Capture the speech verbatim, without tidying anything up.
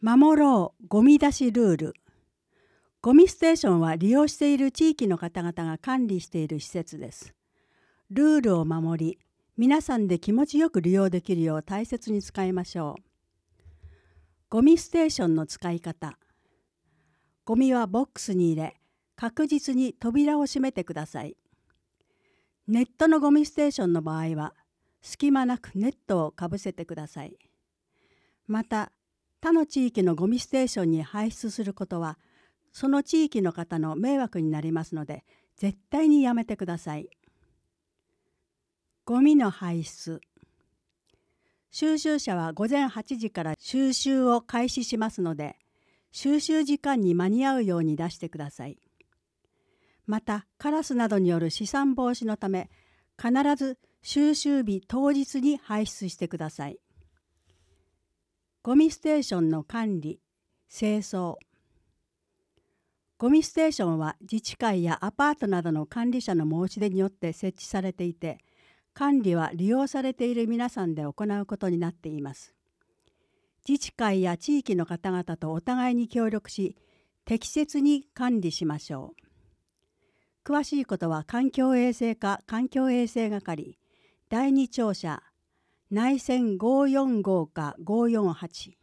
守ろうゴミ出しルール。ゴミステーションは利用している地域の方々が管理している施設です。ルールを守り、皆さんで気持ちよく利用できるよう大切に使いましょう。ゴミステーションの使い方。ゴミはボックスに入れ、確実に扉を閉めてください。ネットのゴミステーションの場合は、隙間なくネットをかぶせてください。また、他の地域のゴミステーションに排出することは、その地域の方の迷惑になりますので、絶対にやめてください。ゴミの排出。収集車は午前はちじから収集を開始しますので、収集時間に間に合うように出してください。また、カラスなどによる飛散防止のため、必ず収集日当日に排出してください。ゴミステーションの管理、清掃。ゴミステーションは自治会やアパートなどの管理者の申し出によって設置されていて、管理は利用されている皆さんで行うことになっています。自治会や地域の方々とお互いに協力し、適切に管理しましょう。詳しいことは環境衛生課環境衛生係だいに庁舎内線ごーよんごかごーよんはち